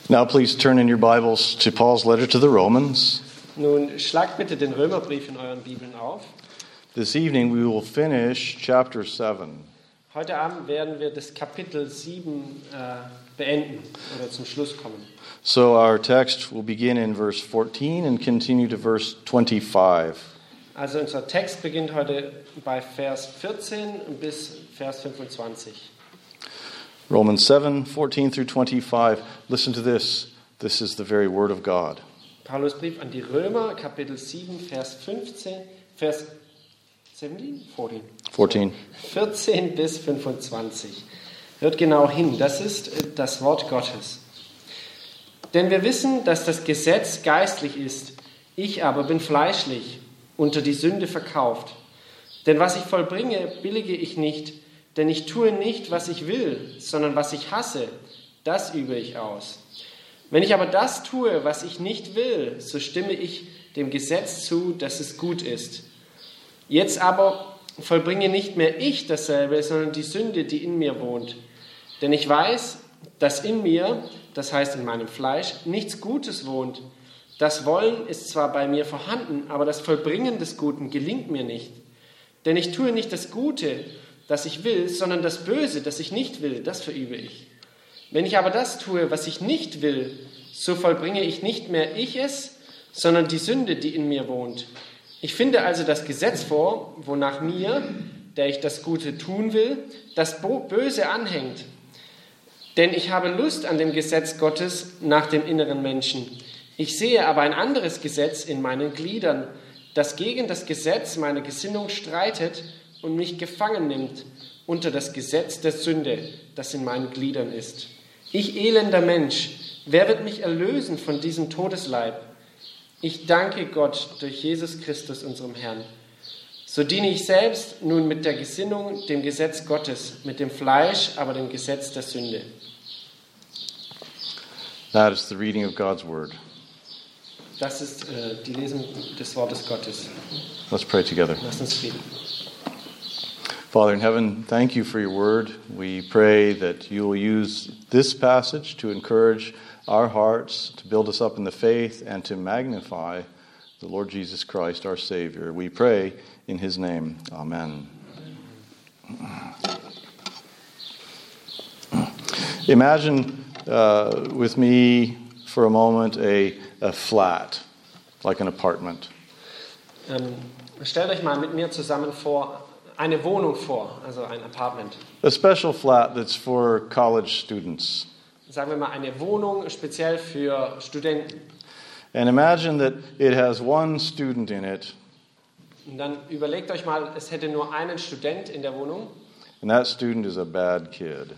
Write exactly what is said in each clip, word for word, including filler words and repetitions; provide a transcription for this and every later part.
Now please turn in your Bibles to Paul's letter to the Romans. Nun schlagt bitte den Römerbrief in euren Bibeln auf. This evening we will finish chapter seven. Heute Abend werden wir das Kapitel sieben äh, beenden oder zum Schluss kommen. So our text will begin in verse fourteen and continue to verse twenty-five. Also unser Text beginnt heute bei Vers vierzehn bis Vers fünfundzwanzig. Romans seven, fourteen through twenty-five. Listen to this. This is the very word of God. Paulus Brief an die Römer, Kapitel sieben, Vers fünfzehn, Vers siebzehn? vierzehn. fourteen. vierzehn bis fünfundzwanzig. Hört genau hin, das ist das Wort Gottes. Denn wir wissen, dass das Gesetz geistlich ist, ich aber bin fleischlich, unter die Sünde verkauft. Denn was ich vollbringe, billige ich nicht, denn ich tue nicht, was ich will, sondern was ich hasse, das übe ich aus. Wenn ich aber das tue, was ich nicht will, so stimme ich dem Gesetz zu, dass es gut ist. Jetzt aber vollbringe nicht mehr ich dasselbe, sondern die Sünde, die in mir wohnt. Denn ich weiß, dass in mir, das heißt in meinem Fleisch, nichts Gutes wohnt. Das Wollen ist zwar bei mir vorhanden, aber das Vollbringen des Guten gelingt mir nicht. Denn ich tue nicht das Gute, das ich will, sondern das Böse, das ich nicht will, das verübe ich. Wenn ich aber das tue, was ich nicht will, so vollbringe ich nicht mehr ich es, sondern die Sünde, die in mir wohnt. Ich finde also das Gesetz vor, wonach mir, der ich das Gute tun will, das Böse anhängt. Denn ich habe Lust an dem Gesetz Gottes nach dem inneren Menschen. Ich sehe aber ein anderes Gesetz in meinen Gliedern, das gegen das Gesetz meiner Gesinnung streitet und mich gefangen nimmt unter das Gesetz der Sünde, das in meinen Gliedern ist. Ich elender Mensch, wer wird mich erlösen von diesem Todesleib? Ich danke Gott durch Jesus Christus, unserem Herrn. So diene ich selbst nun mit der Gesinnung dem Gesetz Gottes, mit dem Fleisch aber dem Gesetz der Sünde. That is the reading of God's word. Das ist äh, die Lesung des Wortes Gottes. Let's pray together. Lass uns beten. Father in heaven, thank you for your word. We pray that you will use this passage to encourage our hearts, to build us up in the faith, and to magnify the Lord Jesus Christ, our Savior. We pray in his name. Amen. Imagine uh, with me for a moment a, a flat, like an apartment. Ähm, stellt euch mal mit mir zusammen vor, eine Wohnung vor, also ein Apartment. A special flat that's for college students. Sagen wir mal eine Wohnung speziell für Studenten. And imagine that it has one student in it. Und dann überlegt euch mal, es hätte nur einen Student in der Wohnung. And that student is a bad kid.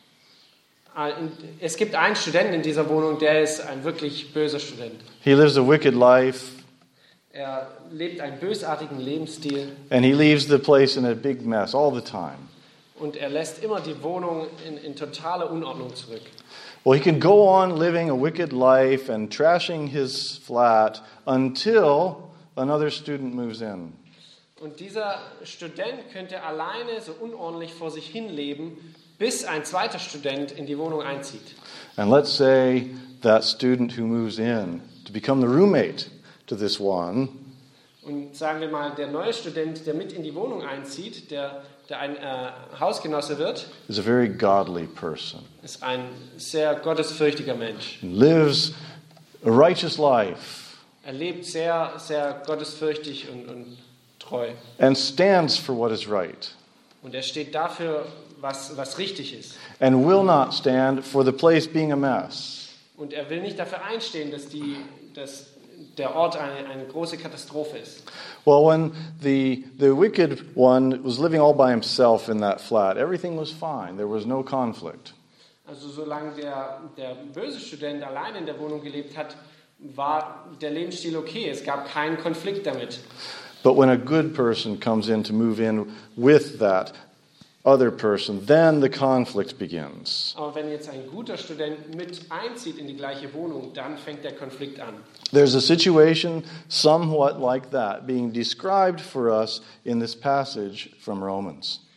Es gibt einen Studenten in dieser Wohnung, der ist ein wirklich böser Student. He lives a wicked life. Er lebt einen bösartigen Lebensstil. And he leaves the place in a big mess all the time. Und er lässt immer die Wohnung in, in totale Unordnung zurück. Well, he can go on living a wicked life and trashing his flat until another student moves in. Und dieser Student könnte alleine so unordentlich vor sich hin leben, bis ein zweiter Student in die Wohnung einzieht. And let's say that student who moves in to become the roommate to this one. Und sagen wir mal, der neue Student, der mit in die Wohnung einzieht, der, der ein äh, Hausgenosse wird, is a very godly person. ist ein sehr gottesfürchtiger Mensch. Lives a righteous life. Er lebt sehr, sehr gottesfürchtig und, und treu. And stands for what is right. Und er steht dafür, was, was richtig ist. And will not stand for the place being a mess. Und er will nicht dafür einstehen, dass, die, dass der Ort eine, eine große Katastrophe ist. Well, when the the wicked one was living all by himself in that flat, everything was fine. There was no conflict. Also solange der, der böse Student allein in der Wohnung gelebt hat, war der Lebensstil okay. Es gab keinen Konflikt damit. But when a good person comes in to move in with that other person, then the conflict begins. Aber wenn jetzt ein guter Student mit einzieht in die gleiche Wohnung, dann fängt der Konflikt an. There's a situation somewhat like that being described for us in this passage from Romans.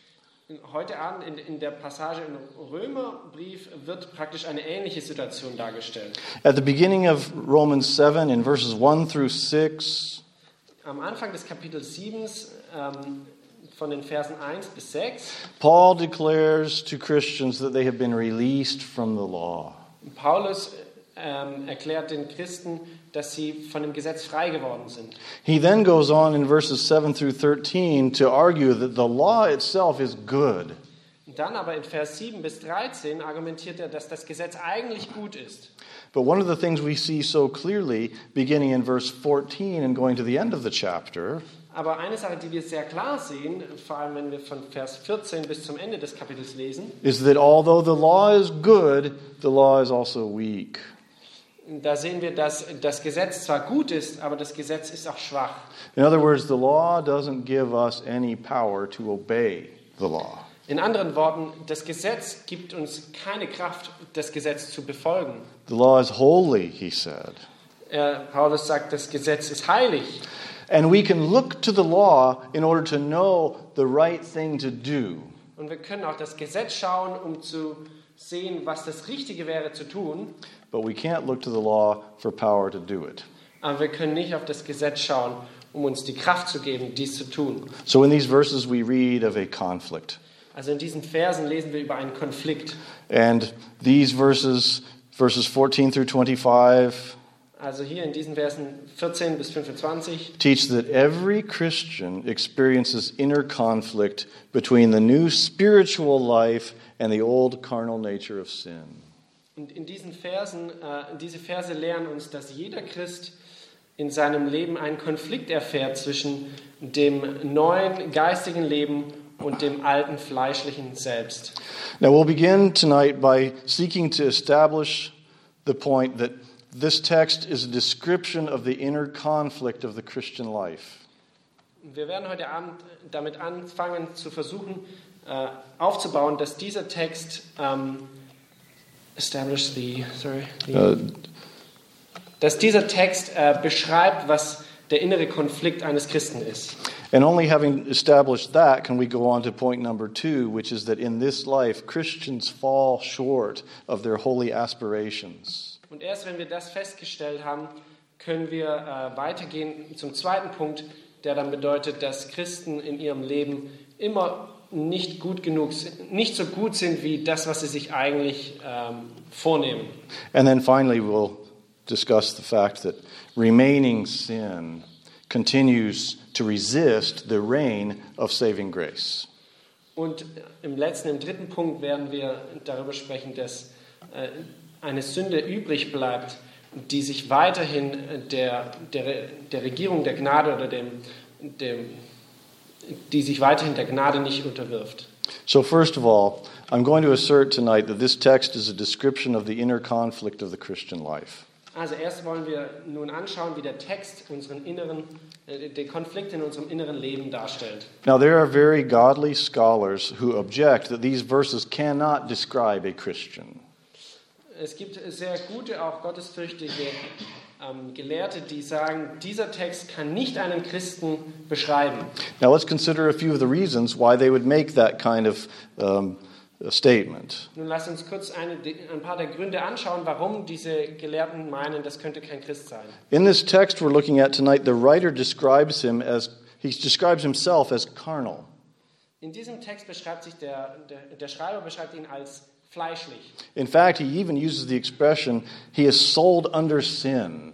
Heute Abend in, in der Passage im Römerbrief wird praktisch eine ähnliche Situation dargestellt. At the beginning of Romans seven, in verses one through six, Am Anfang des Kapitels sieben, ähm, von den Versen eins bis sechs, Paul declares to Christians that they have been released from the law. Paulus ähm, erklärt den Christen, dass sie von dem Gesetz frei geworden sind. He then goes on in verses seven through thirteen to argue that the law itself is good. Und dann aber in Vers sieben bis dreizehn argumentiert er, dass das Gesetz eigentlich gut ist. But one of the things we see so clearly, beginning in verse fourteen and going to the end of the chapter, Aber eine Sache, die wir sehr klar sehen, vor allem wenn wir von Vers vierzehn bis zum Ende des Kapitels lesen, is that although the law is good, the law is also weak. da sehen wir, dass das Gesetz zwar gut ist, aber das Gesetz ist auch schwach. In other words, the law doesn't give us any power to obey the law. In anderen Worten, das Gesetz gibt uns keine Kraft, das Gesetz zu befolgen. The law is holy, he said. Äh, Paulus sagt, das Gesetz ist heilig. And we can look to the law in order to know the right thing to do. Und wir können auf das Gesetz schauen, um zu sehen, was das Richtige wäre zu tun. But we can't look to the law for power to do it. Aber wir können nicht auf das Gesetz schauen, um uns die Kraft zu geben, dies zu tun. So in these verses we read of a conflict. Also in diesen Versen lesen wir über einen Konflikt. And these verses, verses fourteen through twenty-five, Also hier in diesen Versen vierzehn bis fünfundzwanzig teach that every Christian experiences inner conflict between the new spiritual life and the old carnal nature of sin. Und in diesen Versen, äh, diese Verse lehren uns, dass jeder Christ in seinem Leben einen Konflikt erfährt zwischen dem neuen geistigen Leben und dem alten fleischlichen Selbst. Now we'll begin tonight by seeking to establish the point that this text is a description of the inner conflict of the Christian life. Wir werden heute Abend damit anfangen zu versuchen äh, aufzubauen, dass dieser Text ähm, establish the, sorry, the, Uh, dass dieser Text äh, beschreibt, was der innere Konflikt eines Christen ist. and only having established that can we go on to point number two, which is that in this life Christians fall short of their holy aspirations. Und erst wenn wir das festgestellt haben, können wir äh, weitergehen zum zweiten Punkt, der dann bedeutet, dass Christen in ihrem Leben immer nicht gut genug, nicht so gut sind wie das, was sie sich eigentlich ähm, vornehmen. And then finally we'll discuss the fact that remaining sin continues to resist the reign of saving grace. Und im letzten, im dritten Punkt werden wir darüber sprechen, dass äh, eine Sünde übrig bleibt, die sich weiterhin der, der, der Regierung der Gnade oder dem, dem, die sich weiterhin der Gnade nicht unterwirft. So first of all, I'm going to assert tonight that this text is a description of the inner conflict of the Christian life. Also erst wollen wir nun anschauen, wie der Text unseren inneren, äh, den Konflikt in unserem inneren Leben darstellt. Now there are very godly scholars who object that these verses cannot describe a Christian. Es gibt sehr gute, auch gottesfürchtige ähm, Gelehrte, die sagen, dieser Text kann nicht einen Christen beschreiben. Now let's consider a few of the reasons why they would make that kind of um, a statement. Nun lasst uns kurz eine, ein paar der Gründe anschauen, warum diese Gelehrten meinen, das könnte kein Christ sein. In this text we're looking at tonight, the writer describes him as, he describes himself as carnal. In diesem Text beschreibt sich der, der, der Schreiber beschreibt ihn als fleischlich. In fact, he even uses the expression, he is sold under sin.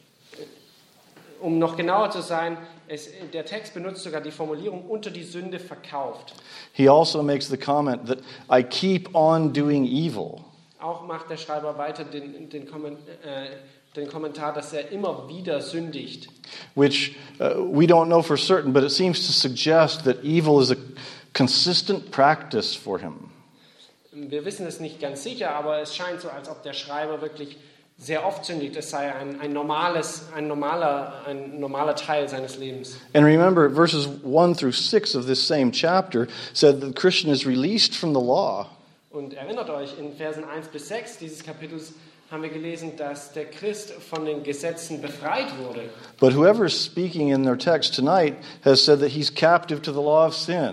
Um noch genauer zu sein, es, der Text benutzt sogar die Formulierung unter die Sünde verkauft. He also makes the comment that I keep on doing evil. Auch macht der Schreiber weiter den, den, Komment, äh, den Kommentar, dass er immer wieder sündigt. Which uh, we don't know for certain, but it seems to suggest that evil is a consistent practice for him. Wir wissen es nicht ganz sicher, aber es scheint so, als ob der Schreiber wirklich sehr oft sündigt. Es sei ein, ein, normales, ein, normaler, ein normaler Teil seines Lebens. And remember, verses one through six of this same chapter said that the Christian is released from the law. Und erinnert euch, in Versen eins bis sechs dieses Kapitels haben wir gelesen, dass der Christ von den Gesetzen befreit wurde. But whoever is speaking in their text tonight has said that he's captive to the law of sin.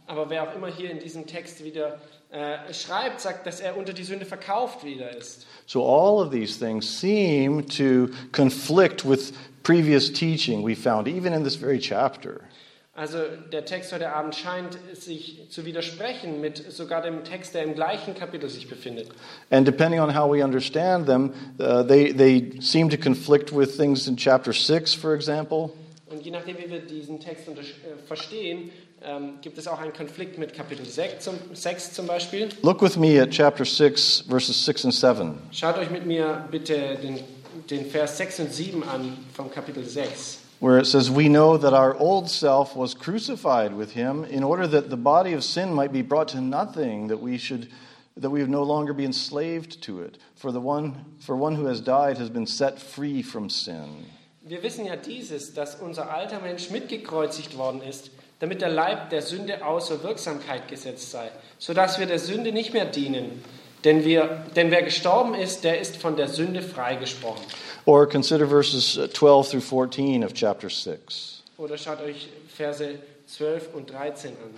Aber wer auch immer hier in diesem Text wieder äh, schreibt, sagt, dass er unter die Sünde verkauft wieder ist. So all of these things seem to conflict with previous teaching we found, even in this very chapter. Also der Text heute Abend scheint sich zu widersprechen mit sogar dem Text, der im gleichen Kapitel sich befindet. And depending on how we understand them, uh, they, they seem to conflict with things in chapter six, for example. Und je nachdem, wie wir diesen Text unter, äh, verstehen, ähm, gibt es auch einen Konflikt mit Kapitel sechs zum, sechs zum Beispiel. Look with me at chapter six, verses six and seven. Schaut euch mit mir bitte den, den Vers sechs und sieben an vom Kapitel sechs. Where it says, "We know that our old self was crucified with him in order that the body of sin might be brought to nothing, that we should that we would no longer be enslaved to it. For the one for one who has died has been set free from sin." Wir wissen ja dieses, dass unser alter Mensch mitgekreuzigt worden ist, damit der Leib der Sünde außer Wirksamkeit gesetzt sei, sodass wir der Sünde nicht mehr dienen. Denn, wir, denn wer gestorben ist, der ist von der Sünde freigesprochen. Or consider verses twelve through fourteen of chapter six. Oder schaut euch Verse zwölf und dreizehn an.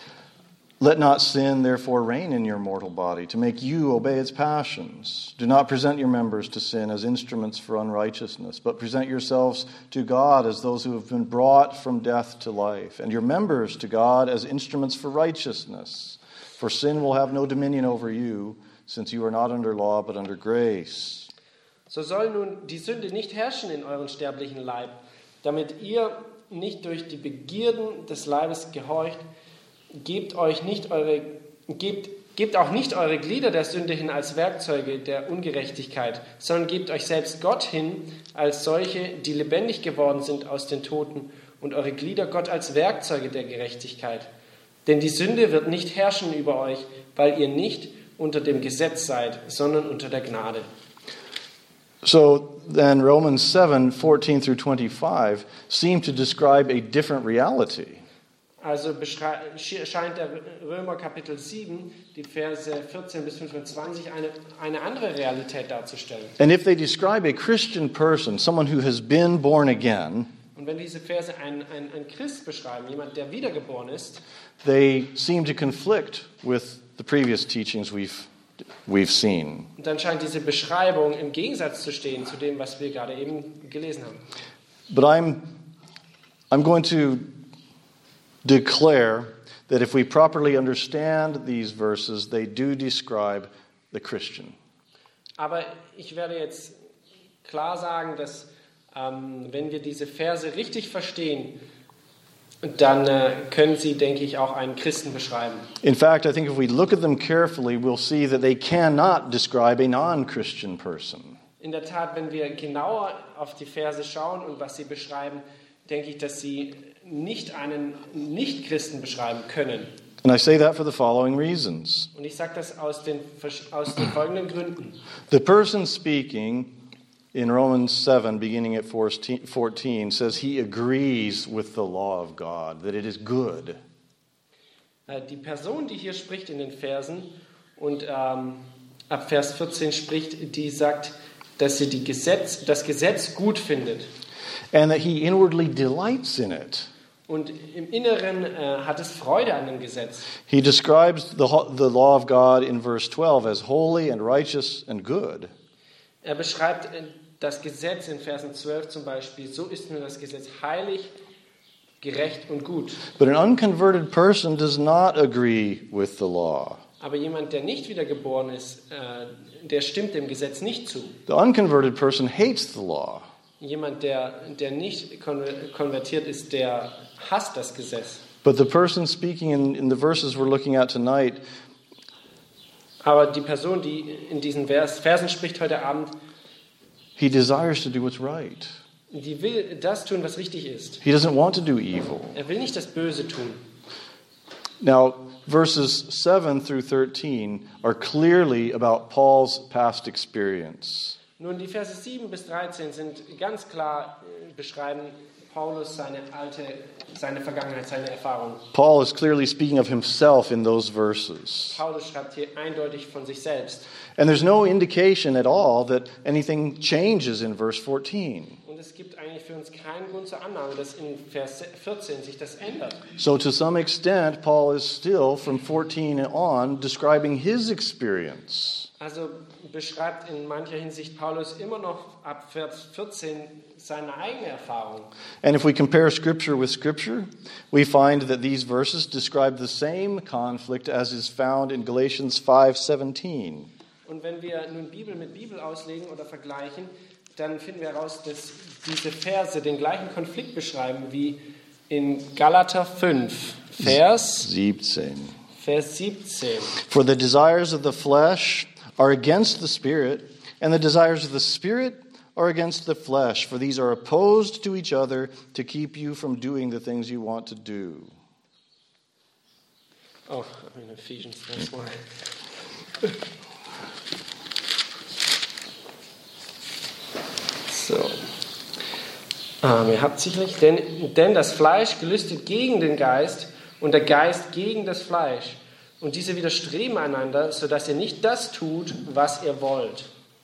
"Let not sin therefore reign in your mortal body, to make you obey its passions. Do not present your members to sin as instruments for unrighteousness, but present yourselves to God as those who have been brought from death to life, and your members to God as instruments for righteousness. For sin will have no dominion over you, since you are not under law but under grace." So soll nun die Sünde nicht herrschen in euren sterblichen Leib, damit ihr nicht durch die Begierden des Leibes gehorcht. Gebt euch nicht eure, gebt, gebt auch nicht eure Glieder der Sünde hin als Werkzeuge der Ungerechtigkeit, sondern gebt euch selbst Gott hin als solche, die lebendig geworden sind aus den Toten, und eure Glieder Gott als Werkzeuge der Gerechtigkeit. Denn die Sünde wird nicht herrschen über euch, weil ihr nicht unter dem Gesetz seid, sondern unter der Gnade. So then Romans seven, fourteen through twenty-five seem to describe a different reality. Also scheint der Römer Kapitel sieben, die Verse vierzehn bis fünfundzwanzig, eine, eine andere Realität darzustellen. And if they describe a Christian person, someone who has been born again, und wenn diese Verse einen ein, ein Christ beschreiben, jemand, der wiedergeboren ist, they seem to conflict with the previous teachings we've we've seen. Und dann scheint diese Beschreibung im Gegensatz zu stehen zu dem, was wir gerade eben gelesen haben. But I'm I'm going to declare that if we properly understand these verses, they do describe the Christian. Aber ich werde jetzt klar sagen, dass ähm, wenn wir diese Verse richtig verstehen, dann äh, können sie, denke ich, auch einen Christen beschreiben. In fact, I think if we look at them carefully, we'll see that they cannot describe a non-Christian person. In der Tat, wenn wir genauer auf die Verse schauen und was sie beschreiben, denke ich, dass sie nicht einen Nicht-Christen beschreiben können. And I say that for the following reasons. Und ich sage das aus den, aus den folgenden Gründen. The person speaking in Romans seven, beginning at fourteen, says he agrees with the law of God, that it is good. Die Person, die hier spricht in den Versen und ähm, ab Vers vierzehn spricht, die sagt, dass sie die Gesetz, das Gesetz gut findet. And that he inwardly delights in it. Und im Inneren äh, hat es Freude an dem Gesetz. He describes the, the law of God in verse twelve as holy and righteous and good. Er beschreibt das Gesetz in Versen zwölf zum Beispiel, so ist nur das Gesetz heilig, gerecht und gut. But an unconverted person does not agree with the law. Aber jemand, der nicht wiedergeboren ist, äh, der stimmt dem Gesetz nicht zu. The unconverted person hates the law. Jemand, der, der nicht konvertiert ist, der hasst das Gesetz. But the person speaking in, in the verses we're looking at tonight, aber die Person, die in diesen Vers, Versen spricht heute Abend, he desires to do what's right. Die will das tun, was richtig ist. He doesn't want to do evil. Er will nicht das Böse tun. Now, verses seven through thirteen are clearly about Paul's past experience. Nun, die Verse sieben bis dreizehn sind ganz klar, beschreiben Paulus seine alte, seine Vergangenheit, seine Erfahrung. Paul is clearly speaking of himself in those verses. Paulus schreibt hier eindeutig von sich selbst. And there's no indication at all that anything changes in verse fourteen. Und Und es gibt eigentlich für uns keinen Grund zur Annahme, dass in Vers vierzehn sich das ändert. So to some extent, Paul is still, from fourteen on, describing his experience. Also beschreibt in mancher Hinsicht Paulus immer noch ab Vers vierzehn seine eigene Erfahrung. And if we compare Scripture with Scripture, we find that these verses describe the same conflict as is found in Galatians five seventeen. Und wenn wir nun Bibel mit Bibel auslegen oder vergleichen, dann finden wir heraus, dass diese Verse den gleichen Konflikt beschreiben wie in Galater fünf, Vers siebzehn. Vers siebzehn. For the desires of the flesh are against the Spirit, and the desires of the Spirit are against the flesh, for these are opposed to each other to keep you from doing the things you want to do. Oh, I'm in Ephesians, that's why. So. Ähm, ihr habt sicherlich, denn, denn das Fleisch gelüstet gegen den Geist und der Geist gegen das Fleisch. Und diese widerstreben einander, sodass ihr nicht das tut, was ihr wollt.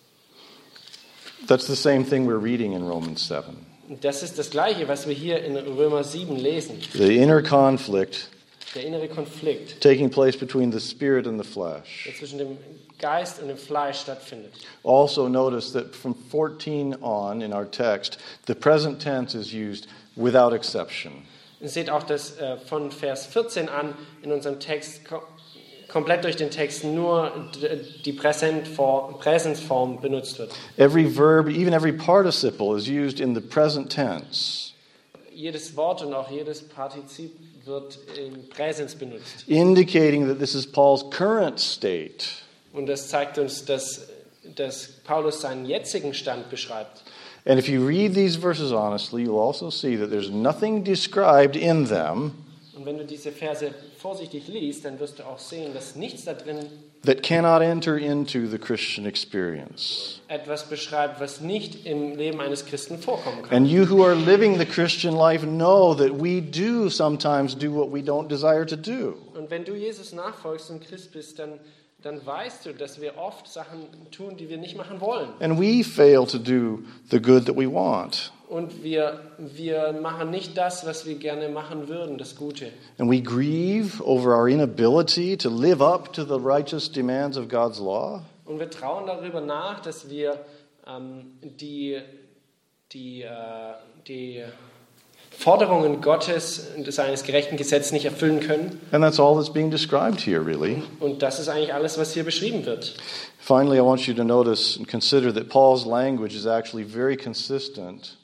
That's the same thing we're reading in Romans seven. Und das ist das Gleiche, was wir hier in Römer sieben lesen. The inner conflict Der innere Konflikt, taking place between the Spirit and the flesh. der zwischen dem Geist und dem Fleisch stattfindet. Also notice that from fourteen on in our text, the present tense is used without exception. Ihr seht auch, dass äh, von Vers vierzehn an in unserem Text ko- komplett durch den Text nur d- die Präsentform, Präsensform benutzt wird. Every verb, even every participle, is used in the present tense, Jedes Wort und auch jedes Partizip wird im Präsens benutzt. indicating that this is Paul's current state. Und das zeigt uns, dass, dass Paulus seinen jetzigen Stand beschreibt. And if you read these verses honestly, you'll also see that there's nothing described in them Und wenn du diese Verse vorsichtig liest, dann wirst du auch sehen, dass nichts da drin that cannot enter into the Christian experience. etwas beschreibt, was nicht im Leben eines Christen vorkommen kann. And you who are living the Christian life know that we do sometimes do what we don't desire to do. Und wenn du Jesus nachfolgst und Christ bist, dann, dann weißt du, dass wir oft Sachen tun, die wir nicht machen wollen. And we fail to do the good that we want. Und wir, wir machen nicht das, was wir gerne machen würden, das Gute. And we grieve over our inability to live up to the righteous demands of God's law. Und wir trauen darüber nach, dass wir ähm, die, die, äh, die Forderungen Gottes und seines gerechten Gesetzes nicht erfüllen können. And that's all that's being described here, really. Und das ist eigentlich alles, was hier beschrieben wird. Finally, I want you to notice and consider that Paul's language is actually very consistent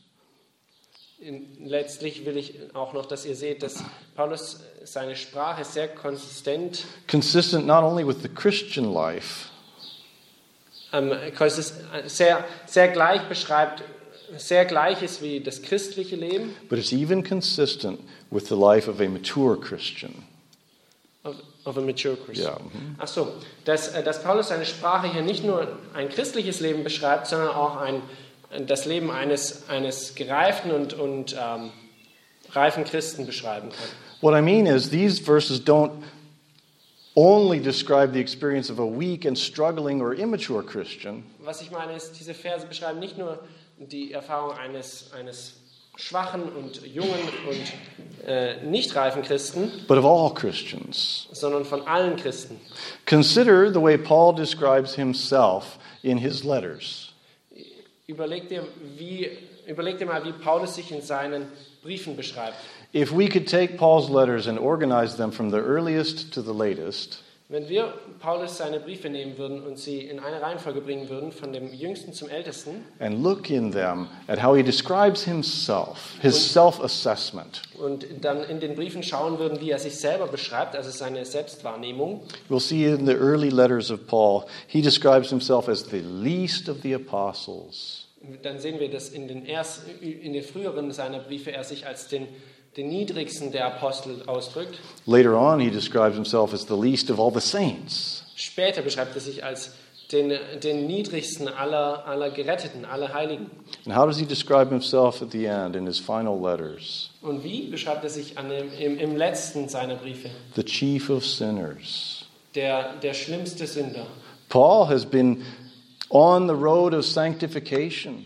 In, letztlich will ich auch noch, dass ihr seht, dass Paulus seine Sprache sehr konsistent, consistent not only with the Christian life, ähm, konsist- sehr, sehr gleich beschreibt, sehr gleich ist wie das christliche Leben, but it's even consistent with the life of a mature Christian. of, of a mature Christian. Yeah. mhm. Ach so, dass, äh, dass Paulus seine Sprache hier nicht nur ein christliches Leben beschreibt, sondern auch ein, das Leben eines, eines gereiften und, und ähm, reifen Christen beschreiben kann. What I mean is these verses don't only describe the experience of a weak and struggling or immature Christian, Was ich meine ist, diese Verse beschreiben nicht nur die Erfahrung eines, eines schwachen und jungen und äh, nicht reifen Christen, but of all Christians. sondern von allen Christen. Consider the way Paul describes himself in his letters. Überleg dir, wie, überleg dir mal, wie Paulus sich in seinen Briefen beschreibt. If we could take Paul's letters and organize them from the earliest to the latest, Wenn wir Paulus seine Briefe nehmen würden und sie in eine Reihenfolge bringen würden, von dem Jüngsten zum Ältesten, and look in them at how he describes himself, his self-assessment, und dann in den Briefen schauen würden, wie er sich selber beschreibt, also seine Selbstwahrnehmung, we'll see in the early letters of Paul, he describes himself as the least of the apostles. dann sehen wir, dass in den, ersten, in den früheren seiner Briefe er sich als den, den niedrigsten der Apostel ausdrückt. Later on, he describes himself as the least of all the saints. Später beschreibt er sich als den, den niedrigsten aller, aller Geretteten, aller Heiligen. And how does he describe himself at the end in his final letters? Und wie beschreibt er sich an dem, im, im letzten seiner Briefe? The chief of sinners. Der, der schlimmste Sünder. Paul has been on the road of sanctification.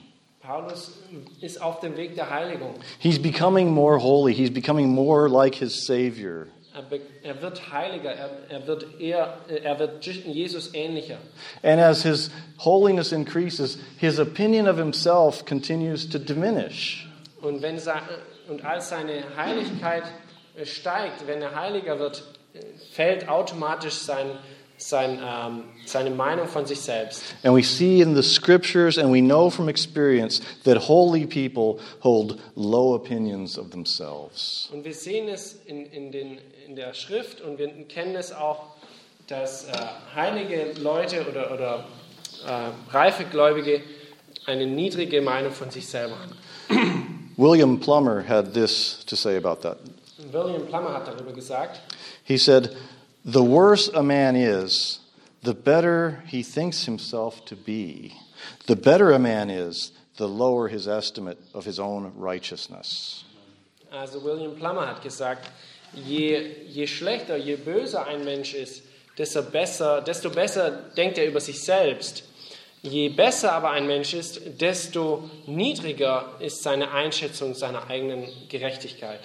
Paulus ist auf dem Weg der Heiligung. He's becoming more holy. He's becoming more like his Savior. Er, be- er wird heiliger, er, er, wird eher, er wird Jesus ähnlicher. And as his holiness increases, his opinion of himself continues to diminish. Und, wenn se- und als seine Heiligkeit steigt, wenn er heiliger wird, fällt automatisch sein, sein, ähm, seine Meinung von sich selbst. And we see in the scriptures and we know from experience that holy people hold low opinions of themselves. Und wir sehen es in, in, den, in der Schrift und wir kennen es auch, dass äh, heilige Leute oder, oder äh, reife Gläubige eine niedrige Meinung von sich selber haben. William Plummer had this to say about that. William Plummer hat darüber gesagt, He said, "The worse a man is, the better he thinks himself to be. The better a man is, the lower his estimate of his own righteousness." also William Plummer hat gesagt, je, je schlechter, je böser ein Mensch ist, desto besser, desto besser denkt er über sich selbst. Je besser aber ein Mensch ist, desto niedriger ist seine Einschätzung seiner eigenen Gerechtigkeit.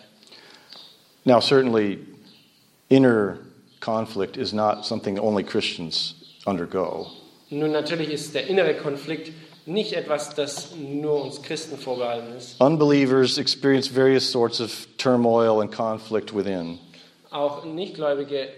Now, certainly, inner conflict is not something only Christians undergo. Nun, natürlich ist der innere Konflikt nicht etwas, das nur uns Christen vorbehalten ist. Unbelievers experience various sorts of turmoil and conflict within. Auch Nichtgläubige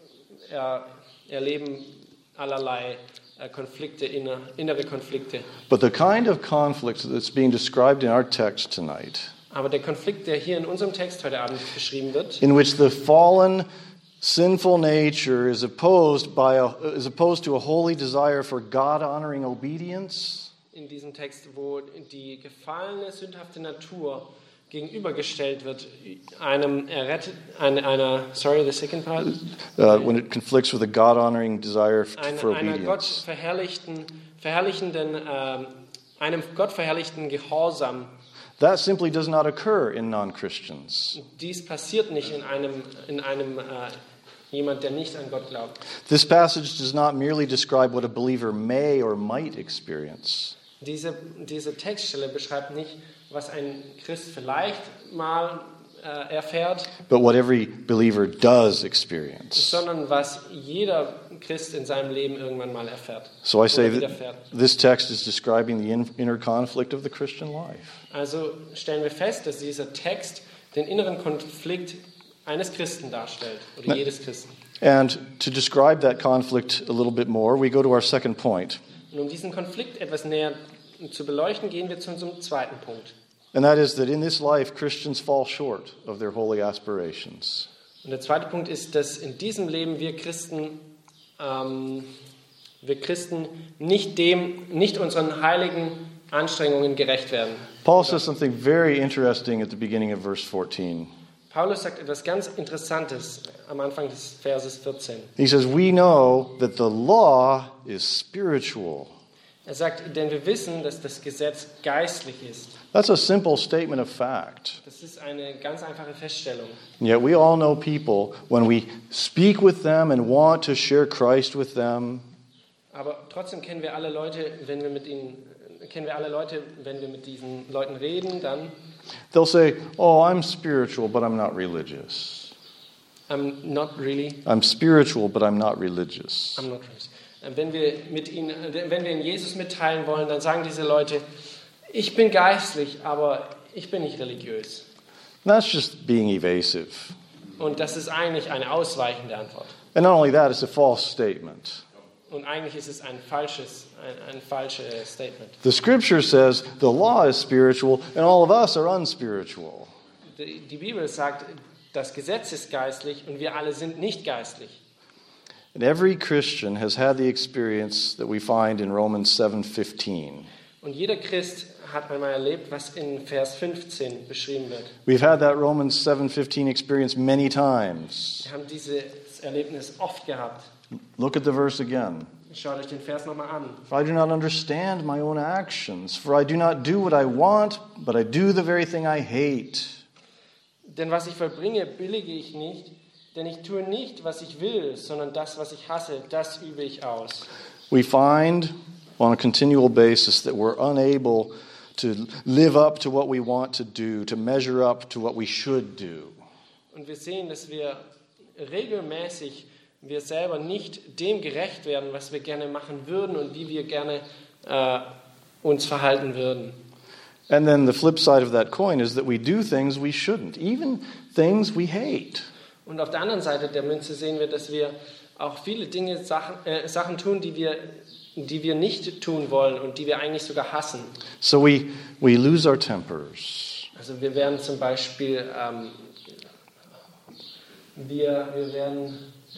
er, erleben allerlei äh, Konflikte, inner, innere Konflikte. But the kind of conflict that's being described in our text tonight, Aber der Konflikt, der hier in unserem Text heute Abend beschrieben wird, in which the fallen, sinful nature is opposed by a, is opposed to a holy desire for God-honoring obedience, in diesem Text, wo die gefallene, sündhafte Natur gegenübergestellt wird, einem errettet, einer, einer sorry, the second part, uh, when it conflicts with a God-honoring desire f- einer, for einer Gott obedience. verherrlichten, verherrlichenden, ähm, einem Gott verherrlichten Gehorsam. That simply does not occur in non-Christians. Dies passiert nicht in einem, in einem äh, jemand, der nicht an Gott glaubt. This passage does not merely describe what a believer may or might experience. Diese, diese Textstelle beschreibt nicht, was ein Christ vielleicht mal äh, erfährt, But what every believer does experience. sondern was jeder Christ in seinem Leben irgendwann mal erfährt. So I say oder that widerfährt. this text is describing the in- inner conflict of the Christian life. Also stellen wir fest, dass dieser Text den inneren Konflikt eines Christen darstellt, oder jedes Christen. And to describe that conflict a little bit more, we go to our second point. Und um diesen Konflikt etwas näher zu beleuchten, gehen wir zu unserem zweiten Punkt. And that is that in this life, Christians fall short of their holy aspirations. Und der zweite Punkt ist, dass in diesem Leben wir Christen, ähm, wir Christen nicht dem, nicht unseren heiligen Anstrengungen gerecht werden. Paul says something very interesting at the beginning of verse fourteen. Paulus sagt etwas ganz Interessantes am Anfang des Verses vierzehn. He says, "We know that the law is spiritual." Er sagt, denn wir wissen, dass das Gesetz geistlich ist. That's a simple statement of fact. Das ist eine ganz einfache Feststellung. And yet we all know people, when we speak with them and want to share Christ with them, Aber trotzdem kennen wir alle Leute, wenn wir mit ihnen, kennen wir alle Leute, wenn wir mit diesen Leuten reden, dann they'll say, "Oh, I'm spiritual, but I'm not religious. I'm not really, I'm spiritual, but I'm not religious." I'm not really. Wenn wir mit ihnen, wenn wir ihnen Jesus mitteilen wollen, dann sagen diese Leute, ich bin geistlich, aber ich bin nicht religiös. And that's just being evasive. Und das ist eigentlich eine ausweichende Antwort. And not only that, it's a false statement. Und eigentlich ist es ein falsches, ein, ein falsches Statement. The scripture says the law is spiritual and all of us are unspiritual. Die, die Bibel sagt, das Gesetz ist geistlich und wir alle sind nicht geistlich. And every Christian has had the experience that we find in Romans seven fifteen. Und jeder Christ hat einmal erlebt, was in Vers fünfzehn beschrieben wird. We've had that Romans seven fifteen experience many times. Wir haben dieses Erlebnis oft gehabt. Look at the verse again. Schaut euch den Vers nochmal an. For I do not understand my own actions, for I do not do what I want, but I do the very thing I hate. Denn was ich vollbringe, billige ich nicht, denn ich tue nicht, was ich will, sondern das, was ich hasse, das übe ich aus. We find on a continual basis that we're unable to live up to what we want to do, to measure up to what we should do. Und wir sehen, dass wir regelmäßig wir selber nicht dem gerecht werden, was wir gerne machen würden und wie wir gerne äh, uns verhalten würden. And then the flip side of that coin is that we do things we shouldn't, even things we hate. Und auf der anderen Seite der Münze sehen wir, dass wir auch viele Dinge, Sachen, äh, Sachen tun, die wir, die wir nicht tun wollen und die wir eigentlich sogar hassen. So we, we lose our tempers. Also wir werden zum Beispiel, ähm, wir, wir werden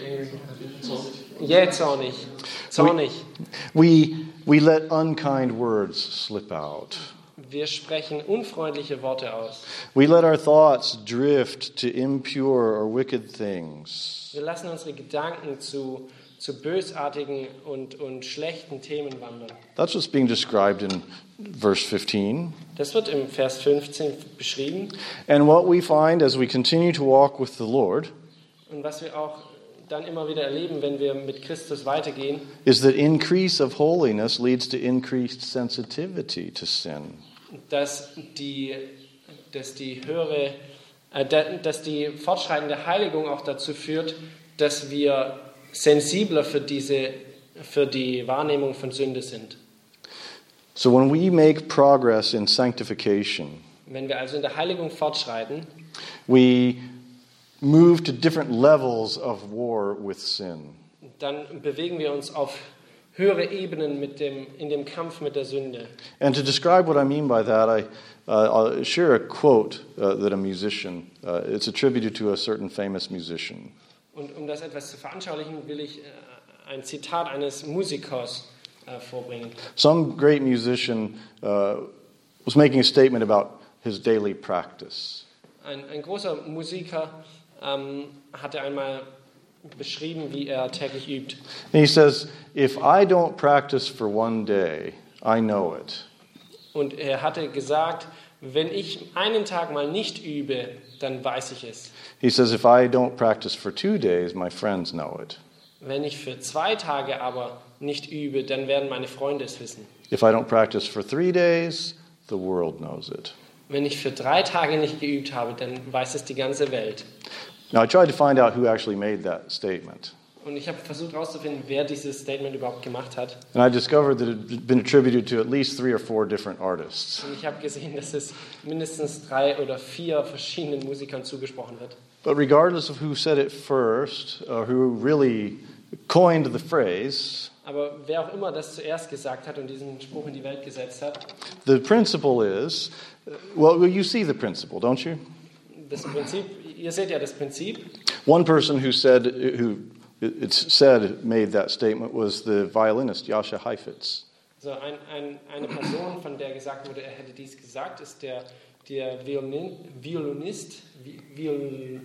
jähzornig, zornig. We, we let unkind words slip out. Wir sprechen unfreundliche Worte aus. We let our thoughts drift to impure or wicked things. Wir lassen unsere Gedanken zu, zu bösartigen und, und schlechten Themen wandern. That's what's being described in verse fifteen. Das wird im Vers fünfzehn beschrieben. And what we find as we continue to walk with the Lord Und was wir auch dann immer wieder erleben, wenn wir mit Christus weitergehen, is that increase of holiness leads to increased sensitivity to sin. dass die, dass die höhere, äh, dass die fortschreitende Heiligung auch dazu führt, dass wir sensibler für diese, für die Wahrnehmung von Sünde sind. So when we make progress in sanctification, Wenn wir also in der Heiligung fortschreiten, we move to different levels of war with sin. dann bewegen wir uns auf höhere Ebenen mit dem, in dem Kampf mit der Sünde. And to describe what I mean by that, I, uh, I'll share a quote uh, that a musician, uh, it's attributed to a certain famous musician. Und um das etwas zu veranschaulichen, will ich äh, ein Zitat eines Musikers äh, vorbringen. Some great musician uh, was making a statement about his daily practice. Ein, ein großer Musiker ähm, hatte einmal beschrieben, wie er täglich übt. And he says, if I don't practice for one day, I know it. Und er hatte gesagt, wenn ich einen Tag mal nicht übe, dann weiß ich es. He says, if I don't practice for two days, my friends know it. Wenn ich für zwei Tage aber nicht übe, dann werden meine Freunde es wissen. If I don't practice for three days, the world knows it. Wenn ich für drei Tage nicht geübt habe, dann weiß es die ganze Welt. Now, I tried to find out who actually made that statement. Und ich habe versucht herauszufinden, wer dieses Statement überhaupt gemacht hat. And I discovered that it had been attributed to at least three or four different artists. Und ich habe gesehen, dass es mindestens drei oder vier verschiedenen Musikern zugesprochen wird. But regardless of who said it first, or who really coined the phrase, Aber wer auch immer das zuerst gesagt hat und diesen Spruch in die Welt gesetzt hat, the principle is, well, you see the principle, don't you? das Prinzip, ihr seht ja das Prinzip. One person who said, who it's said made that statement was the violinist Jascha Heifetz. Also ein, ein, eine Person, von der gesagt wurde, er hätte dies gesagt, ist der, der Violin, Violinist, Viol,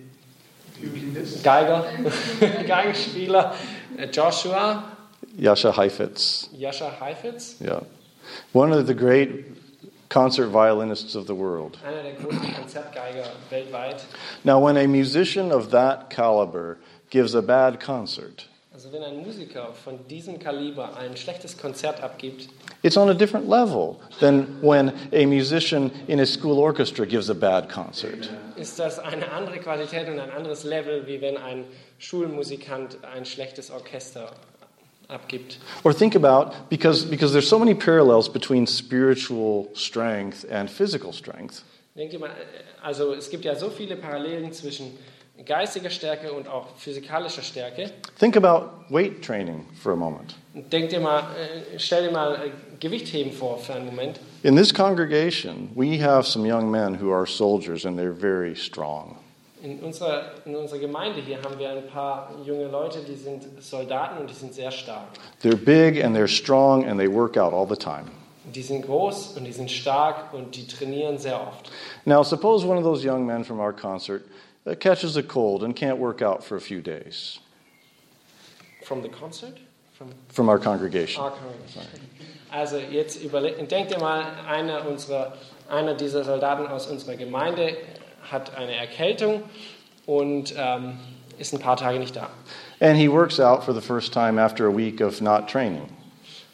Geiger, Geigenspieler Joshua Jascha Heifetz. Jascha Heifetz. Yeah. One of the great concert violinists of the world. Einer der größten Konzertgeiger weltweit. Now, when a musician of that caliber gives a bad concert, Also wenn ein Musiker von diesem Kaliber ein schlechtes Konzert abgibt, it's on a different level than when a musician in a school orchestra gives a bad concert. ist das eine andere Qualität und ein anderes Level, wie wenn ein Schulmusikant ein schlechtes Orchester abgibt. Or think about, because, because there's so many parallels between spiritual strength and physical strength. Denkt ihr mal, also es gibt ja so viele Parallelen zwischen geistiger Stärke und auch physikalischer Stärke. Think about weight training for a moment. Denkt ihr mal, stell dir mal Gewichtheben vor für einen Moment. In this congregation, we have some young men who are soldiers and they're very strong. In unserer, in unserer Gemeinde hier haben wir ein paar junge Leute, die sind Soldaten und die sind sehr stark. They're big and they're strong and they work out all the time. Die sind groß und die sind stark und die trainieren sehr oft. Now, suppose one of those young men from our concert uh, catches a cold and can't work out for a few days. From the concert? From From our congregation. our congregation. Also jetzt überle- denkt ihr mal, einer, unserer, einer dieser Soldaten aus unserer Gemeinde hat eine Erkältung und ähm, ist ein paar Tage nicht da. And he works out for the first time after a week of not training.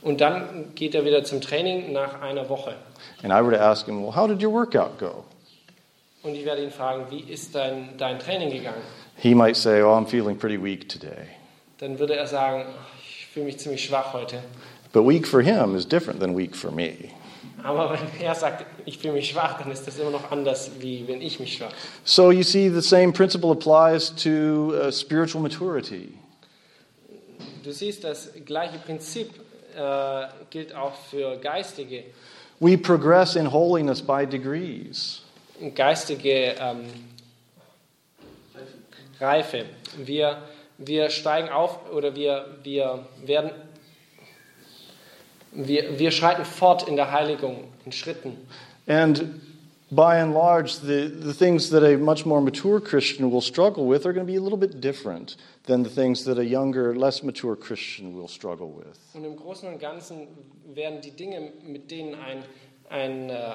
Und dann geht er wieder zum Training nach einer Woche. And I were to ask him, well, how did your workout go? Und ich werde ihn fragen, wie ist dein, dein Training gegangen? He might say, oh, I'm feeling pretty weak today. Dann würde er sagen, ich fühle mich ziemlich schwach heute. But weak for him is different than weak for me. Aber wenn er sagt, ich fühle mich schwach, dann ist das immer noch anders, wie wenn ich mich schwach. So you see, the same principle applies to uh, spiritual maturity. Du siehst, das gleiche Prinzip äh, gilt auch für Geistige. We progress in holiness by degrees. Geistige ähm, Reife. Wir, wir steigen auf oder wir, wir werden, wir, wir schreiten fort in der Heiligung, in Schritten. And by and large, the, the things that a much more mature Christian will struggle with are going to be a little bit different than the things that a younger, less mature Christian will struggle with. Und im Großen und Ganzen werden die Dinge, mit denen ein, ein äh,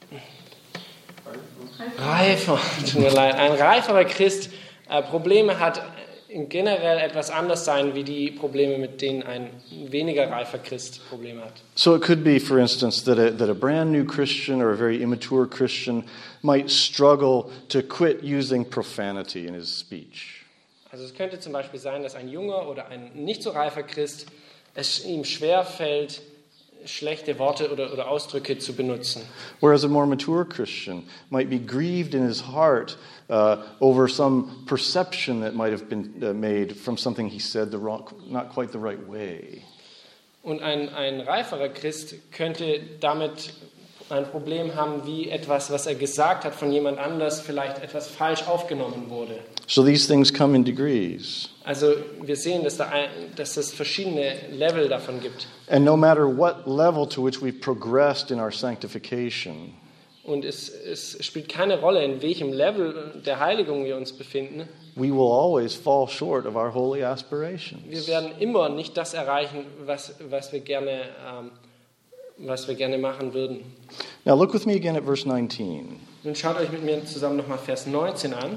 reifer, tut mir leid, ein reiferer Christ äh, Probleme hat, generell etwas anders sein, wie die Probleme, mit denen ein weniger reifer Christ Probleme hat. So it could be, for instance, that a, that a brand new Christian or a very immature Christian might struggle to quit using profanity in his speech. Also es könnte zum Beispiel sein, dass ein junger oder ein nicht so reifer Christ es ihm schwerfällt, schlechte Worte oder, oder Ausdrücke zu benutzen. Whereas a more mature Christian might be grieved in his heart uh, over some perception that might have been uh, made from something he said the wrong, not quite the right way. Und ein, ein reiferer Christ könnte damit ein Problem haben, wie etwas, was er gesagt hat von jemand anders, vielleicht etwas falsch aufgenommen wurde. So these things come in degrees. Also wir sehen, dass, da ein, dass es verschiedene Level davon gibt. And no matter what level to which we've progressed in our sanctification, Und es, es spielt keine Rolle, in welchem Level der Heiligung wir uns befinden. we will always fall short of our holy aspirations. Wir werden immer nicht das erreichen, was, was, wir, gerne, ähm, was wir gerne machen würden. Now look with me again at verse nineteen. Nun schaut euch mit mir zusammen nochmal Vers neunzehn an.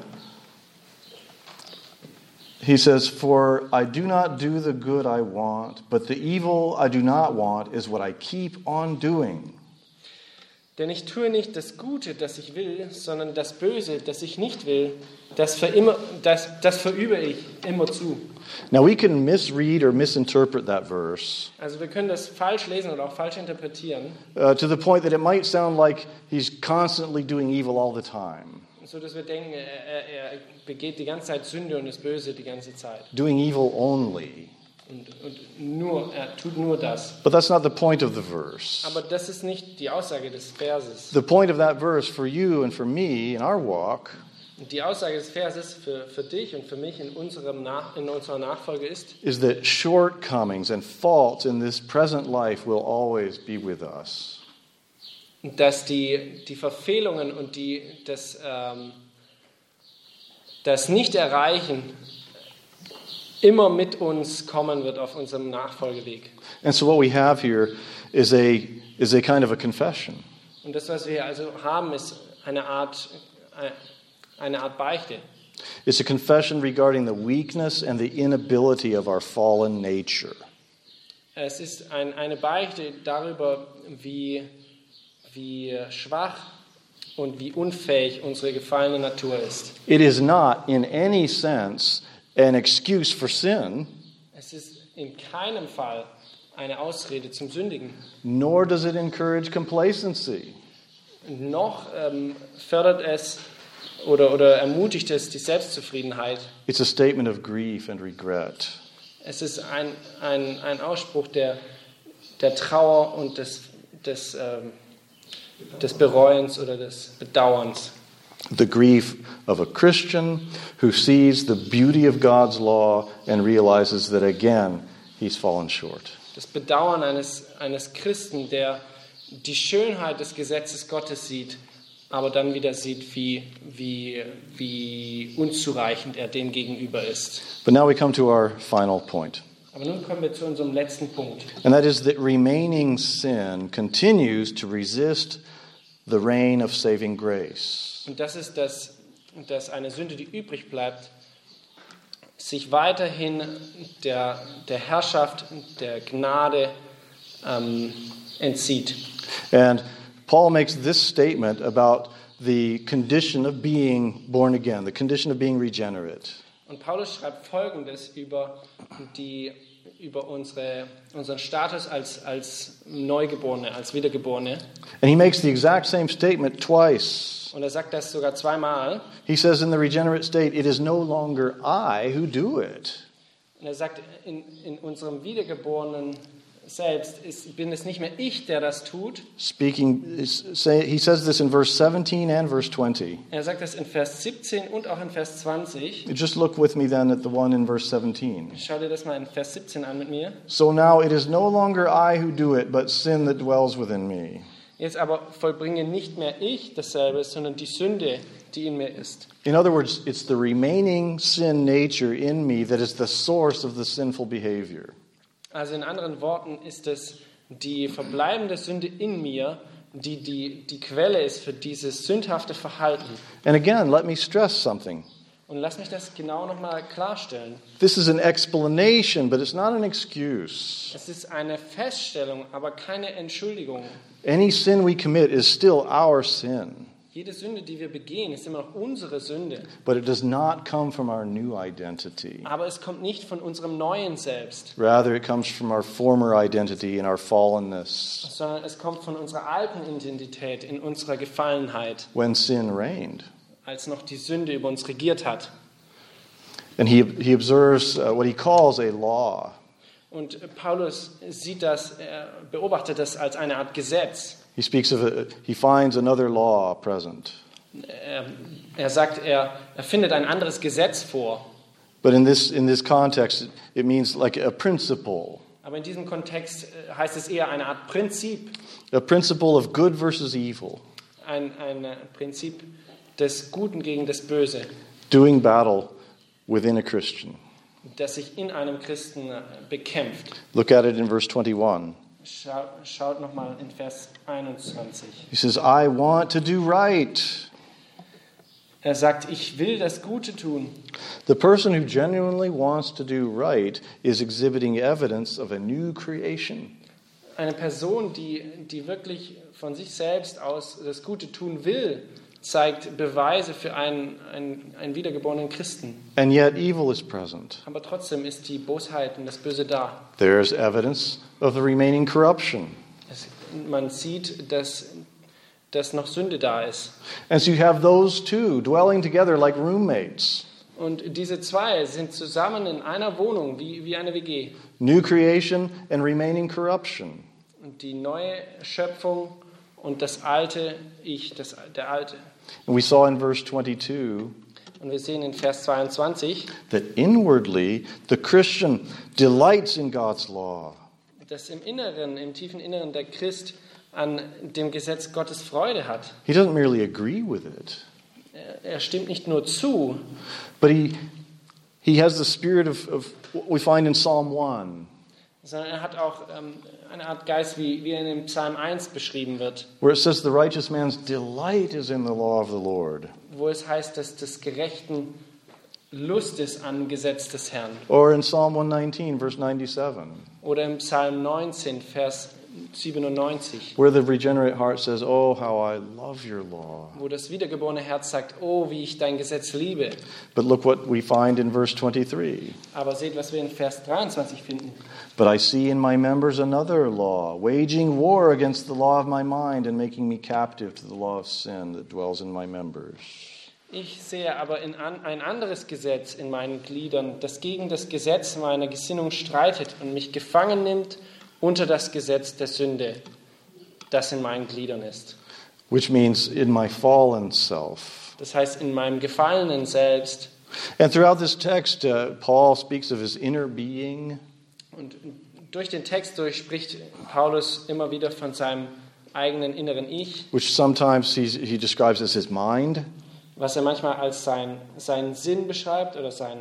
He says, "For I do not do the good I want, but the evil I do not want is what I keep on doing." Denn ich tue nicht das Gute, das ich will, sondern das Böse, das ich nicht will, das, ver immer, das, das verübe ich immer zu. Now we can misread or misinterpret that verse Also wir können das falsch lesen oder auch falsch interpretieren, uh, to the point that it might sound like he's constantly doing evil all the time, so dass wir denken, er, er, er begeht die ganze Zeit Sünde und ist böse die ganze Zeit. doing evil only. Und, und nur, er tut nur das. But that's not the point of the verse. Aber das ist nicht die Aussage des Verses. The point of that verse for you and for me in our walk Und die Aussage des Verses für, für dich und für mich in, unserem Nach, in unserer Nachfolge ist, is that shortcomings and faults in this present life will always be with us. dass die, die Verfehlungen und die, das, ähm, das Nicht-Erreichen immer mit uns kommen wird auf unserem Nachfolgeweg. And so what we have here is a is a kind of a confession. Und das, was wir hier also haben, ist eine Art, eine Art Beichte. It's a confession regarding the weakness and the inability of our fallen nature. Es ist ein, eine Beichte darüber, wie, wie schwach und wie unfähig unsere gefallene Natur ist. It is not in any sense an excuse for sin, Es ist in keinem Fall eine Ausrede zum Sündigen. nor does it encourage complacency. Noch ähm, fördert es oder, oder ermutigt es die Selbstzufriedenheit. It's a statement of grief and regret. Es ist ein, ein, ein Ausspruch der, der Trauer und des, des, ähm, des Bereuens oder des Bedauerns. The grief of a Christian who sees the beauty of God's law and realizes that again he's fallen short. Das Bedauern eines, eines Christen, der die Schönheit des Gesetzes Gottes sieht, aber dann wieder sieht, wie, wie, wie unzureichend er dem gegenüber ist. But now we come to our final point. Aber nun kommen wir zu unserem letzten Punkt. And that is that remaining sin continues to resist the reign of saving grace. Und das ist, dass, dass eine Sünde, die übrig bleibt, sich weiterhin der, der Herrschaft, der Gnade ähm, entzieht. And Paul makes this statement about the condition of being born again, the condition of being regenerate. Und Paulus schreibt Folgendes über, die, über unsere, unseren Status als, als Neugeborene, als Wiedergeborene. And he makes the exact same statement twice. Und er sagt das sogar zweimal. He says in the regenerate state, it is no longer I who do it. Und er sagt, in, in unserem Wiedergeborenen selbst ist, bin es nicht mehr ich, der das tut. Speaking, he says this in verse seventeen and verse twenty. Er sagt das in Vers siebzehn und auch in Vers zwanzig. Just look with me then at the one in verse seventeen. Schau dir das mal in Vers siebzehn an mit mir. So now it is no longer I who do it, but sin that dwells within me. Jetzt aber vollbringe nicht mehr ich dasselbe, sondern die Sünde, die in mir ist. In other words, it's the remaining sin nature in me that is the source of the sinful behavior. Also in anderen Worten ist es die verbleibende Sünde in mir, die, die die Quelle ist für dieses sündhafte Verhalten. And again, let me stress something. Und lass mich das genau nochmal klarstellen. This is an explanation, but it's not an excuse. Es ist eine Feststellung, aber keine Entschuldigung. Any sin we commit is still our sin. Jede Sünde, die wir begehen, ist immer noch unsere Sünde. But it does not come from our new identity. Aber es kommt nicht von unserem neuen Selbst, Rather, it comes from our former identity and our fallenness sondern es kommt von unserer alten Identität, in unserer Gefallenheit, when sin reigned. als noch die Sünde über uns regiert hat. And he, he observes uh, what he calls a law. Und Paulus sieht das, er beobachtet das als eine Art Gesetz. He speaks of a, he finds another law present. Er, er sagt, er, er findet ein anderes Gesetz vor. But in this in this context, it means like a principle. Aber in diesem Kontext heißt es eher eine Art Prinzip. A principle of good versus evil. Ein, ein Prinzip des Guten gegen das Böse, Doing battle within a Christian. das sich in einem Christen bekämpft. Look at it in verse twenty-one. Schau, schaut nochmal in Vers einundzwanzig. He says, I want to do right. Er sagt, ich will das Gute tun. The person who genuinely wants to do right is exhibiting evidence of a new creation. Eine Person, die, die wirklich von sich selbst aus das Gute tun will, zeigt Beweise für einen, einen, einen wiedergeborenen Christen. And yet evil is present. Aber trotzdem ist die Bosheit und das Böse da. There is evidence of the remaining corruption. Es, man sieht, dass, dass noch Sünde da ist. And so you have those two dwelling together like roommates. Und diese zwei sind zusammen in einer Wohnung, wie, wie eine W G. New creation and remaining corruption. Und die neue Schöpfung und das alte Ich, das, der alte. And we saw in verse twenty-two Und wir sehen in Vers zweiundzwanzig, that inwardly the Christian delights in God's law. dass im Inneren, im tiefen Inneren der Christ an dem Gesetz Gottes Freude hat. He doesn't merely agree with it, Er, er stimmt nicht nur zu, but he he has the spirit of, of what we find in Psalm one, sondern er hat auch ähm, eine Art Geist, wie, wie er in dem Psalm eins beschrieben wird, where it says the righteous man's delight is in the law of the Lord. wo es heißt, dass des Gerechten Lust ist am Gesetz des Herrn. Or in Psalm one nineteen, verse ninety-seven, Oder im Psalm neunzehn, Vers siebenundneunzig, where the regenerate heart says, oh, how I love your law. wo das wiedergeborene Herz sagt, oh, wie ich dein Gesetz liebe. But look what we find in verse twenty-three. Aber seht, was wir in Vers dreiundzwanzig finden. But I see in my members another law, waging war against the law of my mind and making me captive to the law of sin that dwells in my members. Ich sehe aber in an, ein anderes Gesetz in meinen Gliedern, das gegen das Gesetz meiner Gesinnung streitet und mich gefangen nimmt unter das Gesetz der Sünde, das in meinen Gliedern ist. Which means in my fallen self. Das heißt, in meinem gefallenen Selbst. And throughout this text, uh, Paul speaks of his inner being. Und durch den Text durch spricht Paulus immer wieder von seinem eigenen inneren Ich, Which sometimes he's, he describes as his mind. was er manchmal als sein, seinen Sinn beschreibt oder sein,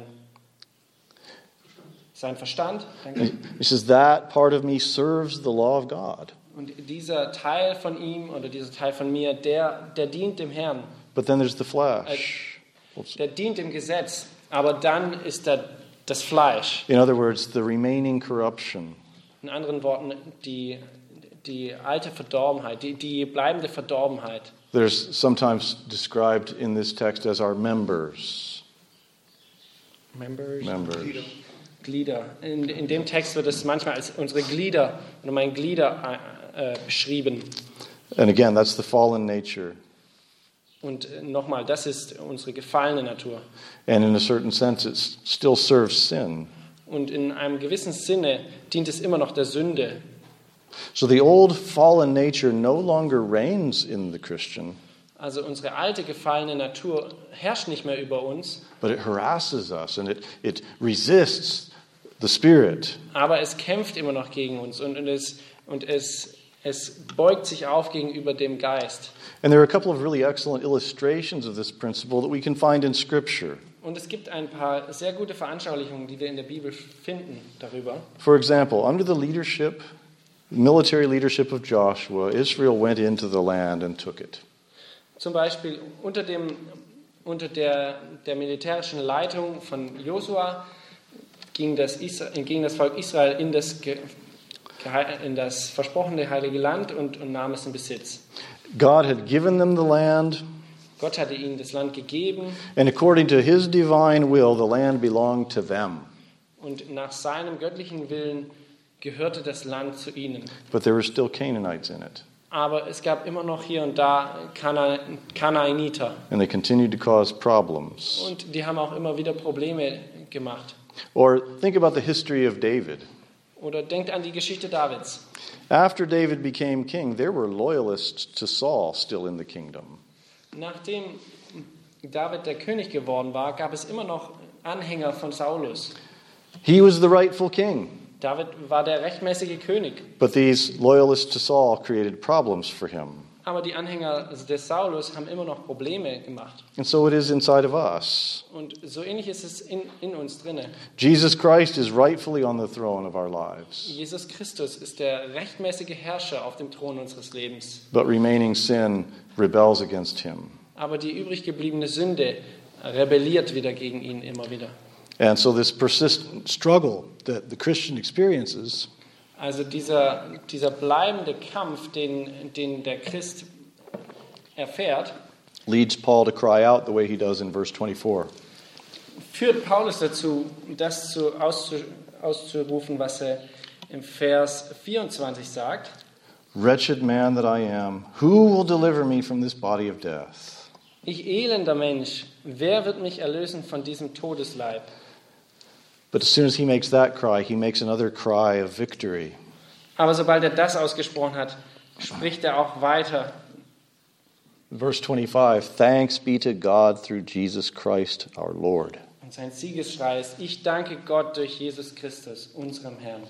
sein Verstand. Danke. He says that part of me serves the law of God. Und dieser Teil von ihm oder dieser Teil von mir, der, der dient dem Herrn, But then there's the flesh. Oops. der dient dem Gesetz, aber dann ist da das Fleisch. In other words, the remaining corruption. In anderen Worten, die, die alte Verdorbenheit, die, die bleibende Verdorbenheit. They're sometimes described in this text as our members. Members? Members. Glieder. In, in dem Text wird es manchmal als unsere Glieder oder mein Glieder äh, beschrieben. And again, that's the fallen nature. Und äh, nochmal, das ist unsere gefallene Natur. And in a certain sense, it still serves sin. Und in einem gewissen Sinne dient es immer noch der Sünde. So the old fallen nature no longer reigns in the Christian. Also unsere alte gefallene Natur herrscht nicht mehr über uns. But it harasses us and it, it resists the Spirit. Aber es kämpft immer noch gegen uns und, und, es, und es, es beugt sich auf gegenüber dem Geist. And there are a couple of really excellent illustrations of this principle that we can find in Scripture. Und es gibt ein paar sehr gute Veranschaulichungen, die wir in der Bibel finden darüber. For example, under the leadership, military leadership of Joshua, Israel went into the land and took it. Zum Beispiel unter, dem, unter der, der militärischen Leitung von Josua ging das, ging das Volk Israel in das, in das versprochene heilige Land und, und nahm es in Besitz. God had given them the land, Gott hatte ihnen das Land gegeben and according to his divine will, the land belonged to them. und nach seinem göttlichen Willen gehörte das Land zu ihnen. But there were still Canaanites in it, Aber es gab immer noch hier und da Kana- Kanaaniter and they continued to cause problems. und die haben auch immer wieder Probleme gemacht. Or think about the history of David. Oder denkt an die Geschichte Davids. After David became king, there were loyalists to Saul still in the kingdom. Nachdem David der König geworden war, gab es immer noch Anhänger von Saulus. He was the rightful king, David war der rechtmäßige König, but these loyalists to Saul created problems for him. aber die Anhänger des Saulus haben immer noch Probleme gemacht. And so it is inside of us. Und so ähnlich ist es in, in uns drinne. Jesus Christ is rightfully on the throne of our lives, Jesus Christus ist der rechtmäßige Herrscher auf dem Thron unseres Lebens. but remaining sin rebels against him. Aber die übrig gebliebene Sünde rebelliert wieder gegen ihn immer wieder. And so this persistent struggle that the Christian experiences Also dieser, dieser bleibende Kampf, den, den der Christ erfährt, leads Paul to cry out the way he does in verse twenty-four. führt Paulus dazu, das zu, auszu, auszurufen, was er im Vers vierundzwanzig sagt. Wretched man that I am, who will deliver me from this body of death? Ich elender Mensch, wer wird mich erlösen von diesem Todesleib? But as soon as he makes that cry, he makes another cry of victory. Aber sobald er das ausgesprochen hat, spricht er auch weiter. Verse twenty-five, thanks be to God through Jesus Christ our Lord. Und sein Siegesschrei ist, ich danke Gott durch Jesus Christus, unserem Herrn.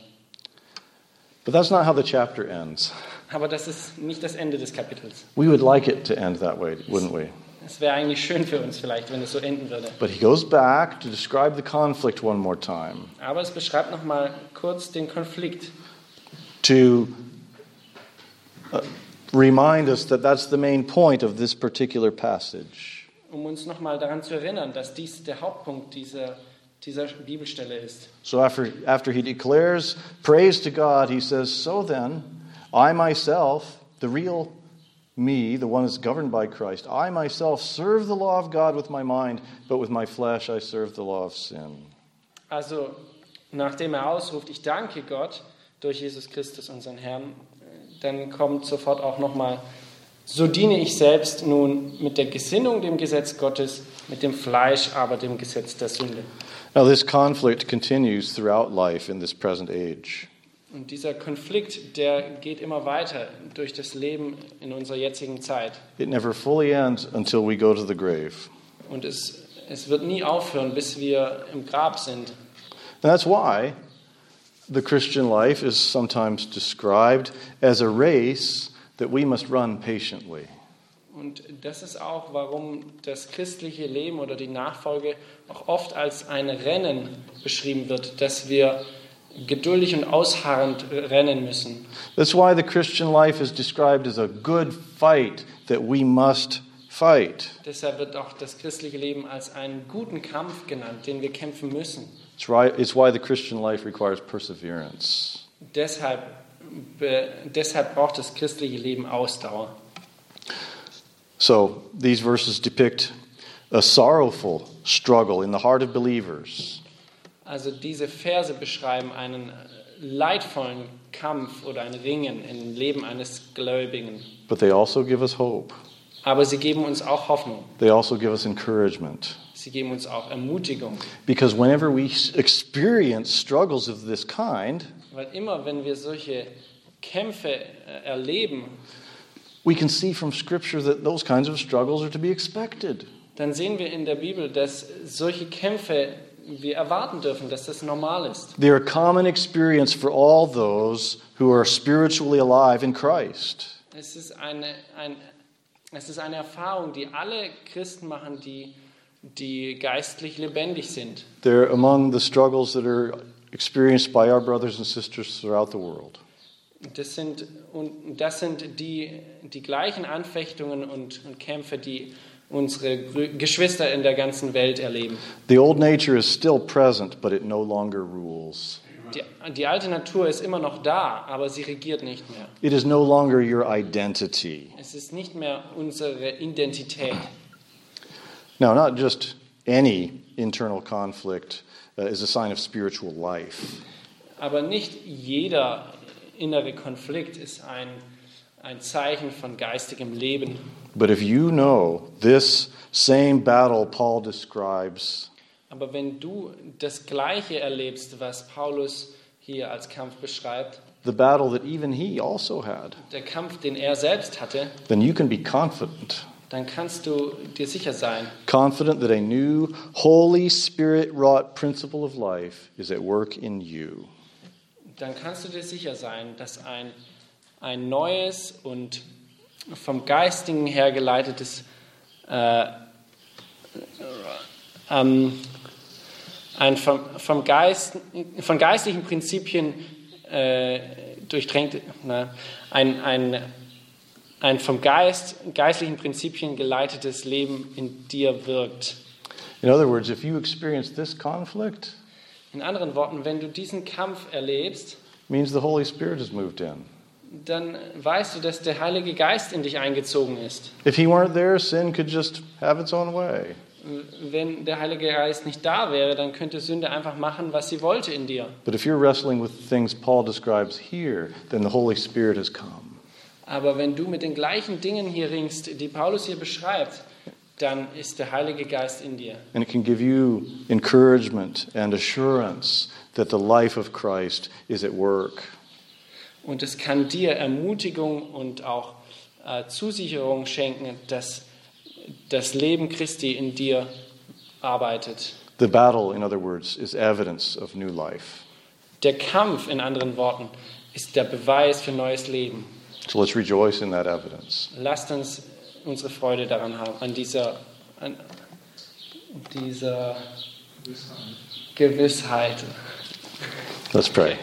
But that's not how the chapter ends. Aber das ist nicht das Ende des Kapitels. We would like it to end that way, wouldn't we? Es wäre eigentlich schön für uns vielleicht, wenn es so enden würde. But he goes back to describe the conflict one more time, Aber es beschreibt noch mal kurz den Konflikt, to uh, remind us that that's the main point of this particular passage. um uns noch mal daran zu erinnern, dass dies der Hauptpunkt dieser, dieser Bibelstelle ist. So after, after he declares praise to God, he says, so then, I myself, the real me, the one that's governed by Christ, I myself serve the law of God with my mind, but with my flesh I serve the law of sin. Also, nachdem er ausruft, ich danke Gott durch Jesus Christus, unseren Herrn, dann kommt sofort auch nochmal, so diene ich selbst nun mit der Gesinnung dem Gesetz Gottes, mit dem Fleisch aber dem Gesetz der Sünde. Now this conflict continues throughout life in this present age. Und dieser Konflikt, der geht immer weiter durch das Leben in unserer jetzigen Zeit. It never fully ends until we go to the grave. Und es, es wird nie aufhören, bis wir im Grab sind. And that's why the Christian life is sometimes described as a race that we must run patiently. Und das ist auch, warum das christliche Leben oder die Nachfolge auch oft als ein Rennen beschrieben wird, dass wir geduldig und ausharrend rennen müssen. That's why the Christian life is described as a good fight that we must fight. Deshalb wird auch das christliche Leben als einen guten Kampf genannt, den wir kämpfen müssen. It's why, it's why the Christian life requires perseverance. Deshalb, be, deshalb braucht das christliche Leben Ausdauer. So, these verses depict a sorrowful struggle in the heart of believers. Also diese Verse beschreiben einen leidvollen Kampf oder ein Ringen im Leben eines Gläubigen. But they also give us hope. Aber sie geben uns auch Hoffnung. They also give us encouragement. Sie geben uns auch Ermutigung. Because whenever we experience struggles of this kind, Weil immer, wenn wir solche Kämpfe erleben, we can see from Scripture that those kinds of struggles are to be expected. dann sehen wir in der Bibel, dass solche Kämpfe wir erwarten dürfen, dass das normal ist. They are a common experience for all those who are spiritually alive in Christ. Es ist eine, ein, es ist eine Erfahrung, die alle Christen machen, die, die geistlich lebendig sind. They're among the struggles that are experienced by our brothers and sisters throughout the world. Das sind, und das sind die, die gleichen Anfechtungen und, und Kämpfe, die unsere Geschwister in der ganzen Welt erleben. The old nature is still present, but it no longer rules. Die, die alte Natur ist immer noch da, aber sie regiert nicht mehr. It is no longer your identity. Es ist nicht mehr unsere Identität. Now, not just any internal conflict uh, is a sign of spiritual life. Aber nicht jeder innere Konflikt ist ein, ein Zeichen von geistigem Leben. But if you know this same battle Paul describes, Aber wenn du das Gleiche erlebst, was Paulus hier als Kampf beschreibt, the battle that even he also had, der Kampf, den er selbst hatte, then you can be confident. dann kannst du dir sicher sein, Confident that a new, Holy Spirit-wrought principle of life is at work in you. dann kannst du dir sicher sein, dass ein, ein neues und vom Geistigen her geleitetes, äh, ähm, ein vom, vom Geist, von geistlichen Prinzipien äh, durchdrängte, na, ein, ein, ein vom Geist, geistlichen Prinzipien geleitetes Leben in dir wirkt. In other words, if you experience this conflict, In anderen Worten, wenn du diesen Kampf erlebst, it means the Holy Spirit has moved in. dann weißt du, dass der Heilige Geist in dich eingezogen ist. If he weren't there, sin could just have its own way. Wenn der Heilige Geist nicht da wäre, dann könnte Sünde einfach machen, was sie wollte in dir. But if you're wrestling with the things Paul describes here, then the Holy Spirit has come. Aber wenn du mit den gleichen Dingen hier ringst, die Paulus hier beschreibt, dann ist der Heilige Geist in dir. And it can give you encouragement and assurance that the life of Christ is at work. Und es kann dir Ermutigung und auch äh, Zusicherung schenken, dass das Leben Christi in dir arbeitet. The battle, in other words, is evidence of new life. Der Kampf, in anderen Worten, ist der Beweis für neues Leben. So let's rejoice in that evidence. Lasst uns unsere Freude daran haben, an dieser, an dieser Gewissheit. Let's pray.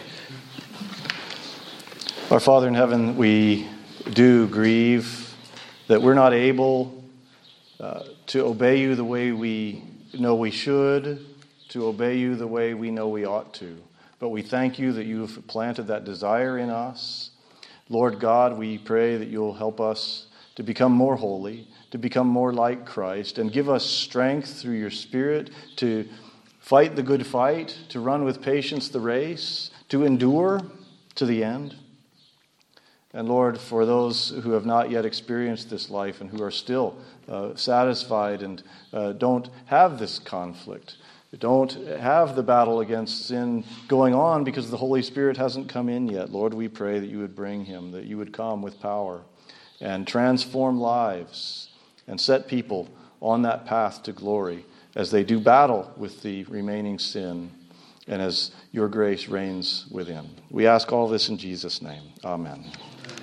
Our Father in heaven, we do grieve that we're not able uh, to obey you the way we know we should, to obey you the way we know we ought to. But we thank you that you have planted that desire in us. Lord God, we pray that you'll help us to become more holy, to become more like Christ, and give us strength through your Spirit to fight the good fight, to run with patience the race, to endure to the end. And Lord, for those who have not yet experienced this life and who are still uh, satisfied and uh, don't have this conflict, don't have the battle against sin going on because the Holy Spirit hasn't come in yet, Lord, we pray that you would bring him, that you would come with power and transform lives and set people on that path to glory as they do battle with the remaining sin and as your grace reigns within. We ask all this in Jesus' name. Amen.